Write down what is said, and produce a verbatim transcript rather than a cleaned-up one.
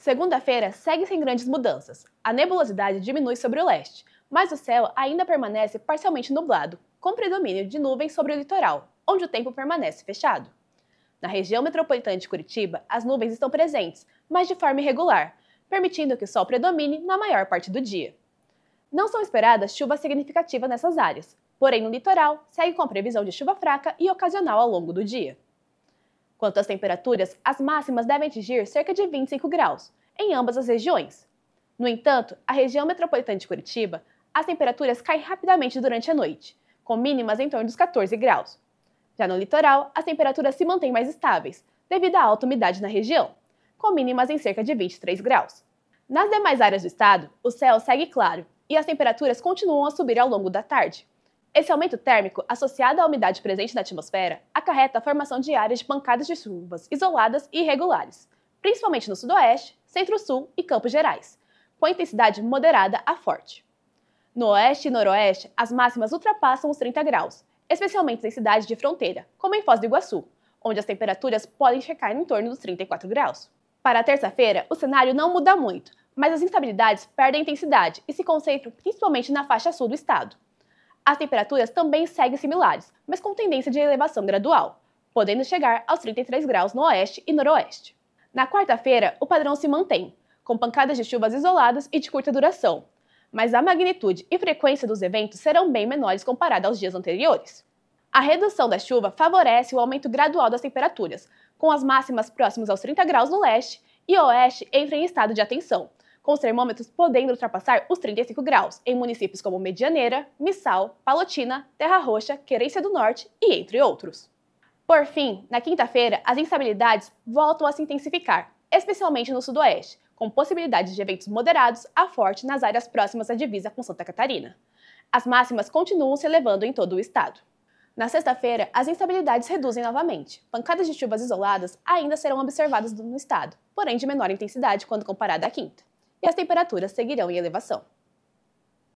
Segunda-feira segue sem grandes mudanças. A nebulosidade diminui sobre o leste, mas o céu ainda permanece parcialmente nublado, com predomínio de nuvens sobre o litoral, onde o tempo permanece fechado. Na região metropolitana de Curitiba, as nuvens estão presentes, mas de forma irregular, permitindo que o sol predomine na maior parte do dia. Não são esperadas chuvas significativas nessas áreas, porém no litoral segue com a previsão de chuva fraca e ocasional ao longo do dia. Quanto às temperaturas, as máximas devem atingir cerca de vinte e cinco graus, em ambas as regiões. No entanto, a região metropolitana de Curitiba, as temperaturas caem rapidamente durante a noite, com mínimas em torno dos quatorze graus. Já no litoral, as temperaturas se mantêm mais estáveis, devido à alta umidade na região, com mínimas em cerca de vinte e três graus. Nas demais áreas do estado, o céu segue claro e as temperaturas continuam a subir ao longo da tarde. Esse aumento térmico, associado à umidade presente na atmosfera, acarreta a formação de áreas de pancadas de chuvas isoladas e irregulares, principalmente no sudoeste, centro-sul e Campos Gerais, com intensidade moderada a forte. No oeste e noroeste, as máximas ultrapassam os trinta graus, especialmente em cidades de fronteira, como em Foz do Iguaçu, onde as temperaturas podem chegar em torno dos trinta e quatro graus. Para a terça-feira, o cenário não muda muito, mas as instabilidades perdem intensidade e se concentram principalmente na faixa sul do estado. As temperaturas também seguem similares, mas com tendência de elevação gradual, podendo chegar aos trinta e três graus no oeste e noroeste. Na quarta-feira, o padrão se mantém, com pancadas de chuvas isoladas e de curta duração, mas a magnitude e frequência dos eventos serão bem menores comparado aos dias anteriores. A redução da chuva favorece o aumento gradual das temperaturas, com as máximas próximas aos trinta graus no leste e o oeste entra em estado de atenção, com os termômetros podendo ultrapassar os trinta e cinco graus em municípios como Medianeira, Missal, Palotina, Terra Roxa, Querência do Norte e entre outros. Por fim, na quinta-feira, as instabilidades voltam a se intensificar, especialmente no sudoeste, com possibilidades de eventos moderados a forte nas áreas próximas à divisa com Santa Catarina. As máximas continuam se elevando em todo o estado. Na sexta-feira, as instabilidades reduzem novamente. Pancadas de chuvas isoladas ainda serão observadas no estado, porém de menor intensidade quando comparada à quinta. E as temperaturas seguirão em elevação.